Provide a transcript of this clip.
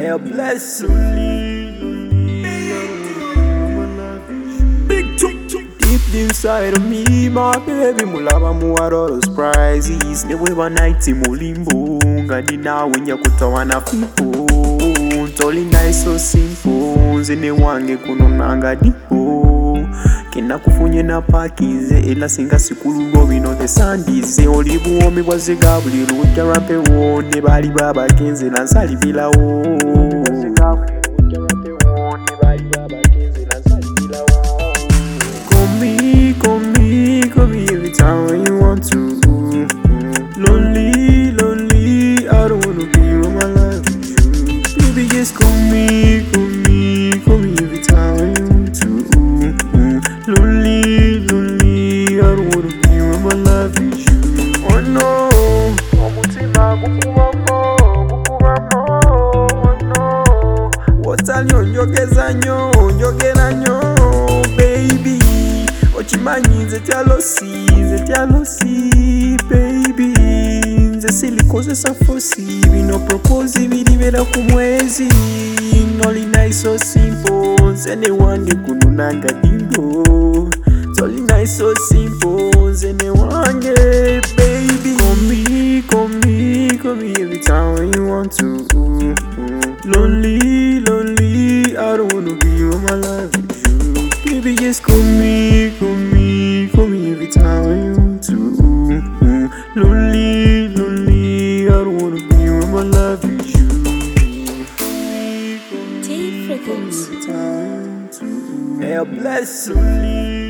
El bless you. Deep inside of me, my baby, mulaba muwaroro surprises. Newe wa night mulimbo, ngadi na wenya kutawana fipo. Toli nice so simple, zene wange kunonanga dipo. Kena kufunye na pakize, ela singa sikulu gobi no the sandize. Olibu omi waze gabuli ruja rampe wo, ne bali baba kenze na nsali bila wo. Call me every time when you want to. Lonely, lonely, I don't wanna be all my life with you. Baby, just call me every time when you want to. Lonely, lonely, I don't wanna be all my life with you. Oh no, oh no. What's on your njogeza nyo, baby. Ochimanyi nze tyalosi, baby. Nze silikoze safosi, bino propose biribera ku mwezi. Only nice so simple, nze ne wange kununanga dingo. Only nice so simple, nze ne wange, baby. Call me every time when you want to. Lonely, lonely, I don't wanna be all my life with you. Baby, just call me every time when you want to. Lonely, lonely, I don't wanna be all my life with you. T Frequency. El bless you.